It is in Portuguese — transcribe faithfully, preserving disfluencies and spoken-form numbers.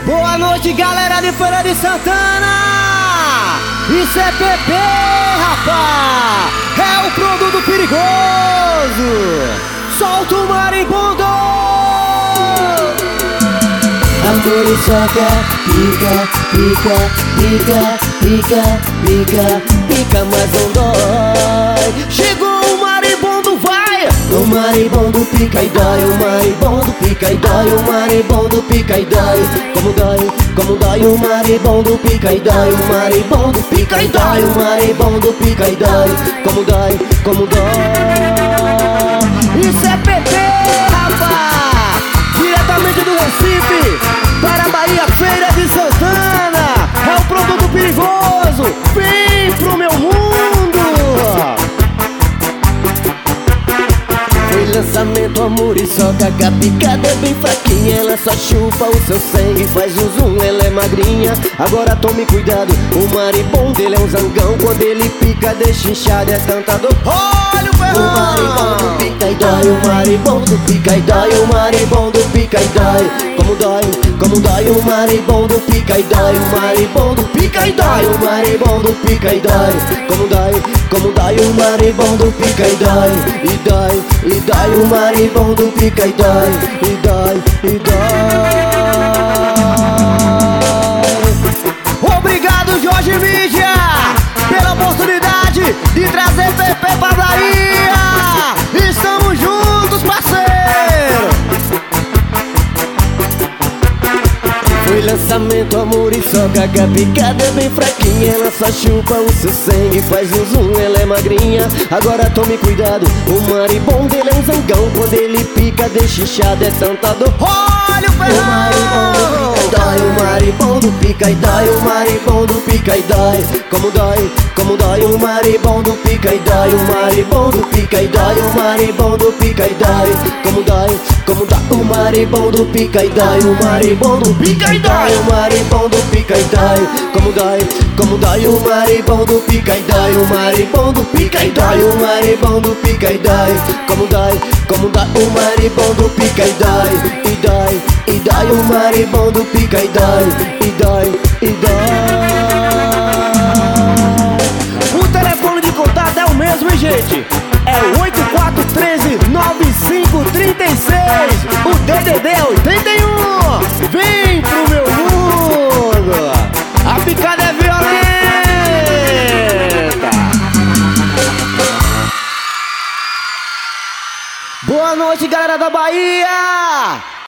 Boa noite, galera de Feira de Santana. Isso é P P, rapá. É o produto perigoso. Solta o marimbondo. A muriçoca pica, pica, pica, pica, pica, pica, mas não dói. Chegou o marimbondo, vai. O marimbondo pica e dói, o marimbondo pica e dói, o marimbondo pica e dói. Como dói, como dói, o marimbondo pica e dói, o marimbondo pica e dói, o marimbondo pica e dói. Como dói, como dói. Isso é P P, rapá. Diretamente do Recife para a Bahia, Feira de Santana. É o produto perigoso. Vem pro meu mundo. Lançamento, a muriçoca, a picada é bem fraquinha. Ela só chupa o seu sangue, faz um zoom, ela é magrinha. Agora tome cuidado, o marimbondo ele é um zangão. Quando ele pica, deixa inchado, é tanta dor. Olha o ferrão. O marimbondo pica e dói, o marimbondo pica e dói, o marimbondo pica e dói. Como dói, como dói, o marimbondo pica e dói, o marimbondo pica e dói, o marimbondo pica e dói. Como dói, como dói, o marimbondo pica e dói, e dói, e dói, o marimbondo pica e dói, e dói, e dói. Obrigado, Jorge Mídia, pela oportunidade de trazer P P pra Bahia. Estamos juntos, parceiro. Foi lançamento, a muriçoca, a picada é bem fraquinha. Ela só chupa o seu sangue, faz um zoom, ela é magrinha. Agora tome cuidado, o marimbondo ele é um zangão. Quando ele pica, deixa inchado, é tanta dor. Olha o ferrão. O marimbondo pica e dói, o marimbondo pica e dói. Como dói, como dói, o marimbondo pica e dói, o marimbondo pica e dói, o marimbondo pica e dói. Como dói, como dói, o marimbondo pica e dói, o marimbondo pica e dói, o marimbondo pica e dói. Como dói, como dói, o marimbondo pica e dói, o marimbondo pica e dói, o marimbondo pica e dói. Como dói, como dói, o marimbondo pica e dói, e dói, e dói, o marimbondo pica e dói, e dói, e dói. O telefone de contato é o mesmo, hein, gente? É oito quatro um três, nove cinco três seis. O D D D é oitenta e um. Vem pro meu mundo. A picada é violenta. Boa noite, galera da Bahia.